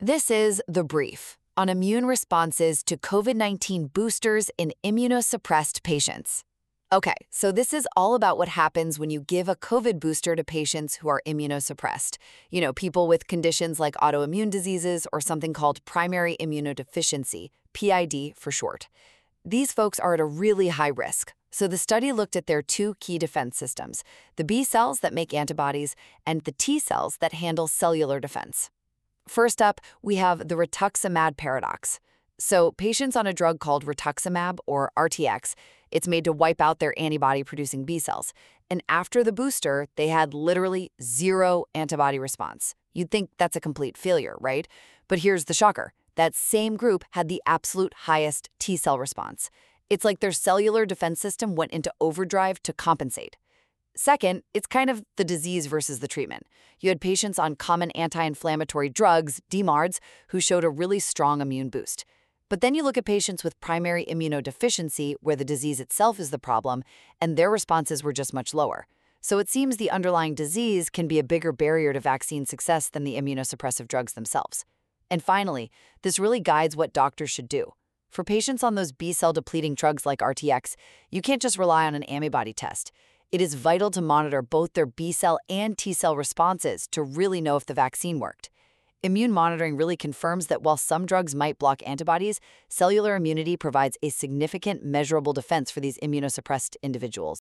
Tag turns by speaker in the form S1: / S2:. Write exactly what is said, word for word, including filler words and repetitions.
S1: This is The Brief on immune responses to COVID nineteen boosters in immunosuppressed patients. Okay, so this is all about what happens when you give a COVID booster to patients who are immunosuppressed. You know, people with conditions like autoimmune diseases or something called primary immunodeficiency, P I D for short. These folks are at a really high risk. So the study looked at their two key defense systems, the B cells that make antibodies and the T cells that handle cellular defense. First up, we have the rituximab paradox. So patients on a drug called rituximab, or R T X, it's made to wipe out their antibody-producing B cells. And after the booster, they had literally zero antibody response. You'd think that's a complete failure, right? But here's the shocker. That same group had the absolute highest T cell response. It's like their cellular defense system went into overdrive to compensate. Second, it's kind of the disease versus the treatment. You had patients on common anti-inflammatory drugs, D MARDs, who showed a really strong immune boost. But then you look at patients with primary immunodeficiency, where the disease itself is the problem, and their responses were just much lower. So it seems the underlying disease can be a bigger barrier to vaccine success than the immunosuppressive drugs themselves. And finally, this really guides what doctors should do. For patients on those B-cell depleting drugs like R T X, you can't just rely on an antibody test. It is vital to monitor both their B-cell and T-cell responses to really know if the vaccine worked. Immune monitoring really confirms that while some drugs might block antibodies, cellular immunity provides a significant, measurable defense for these immunosuppressed individuals.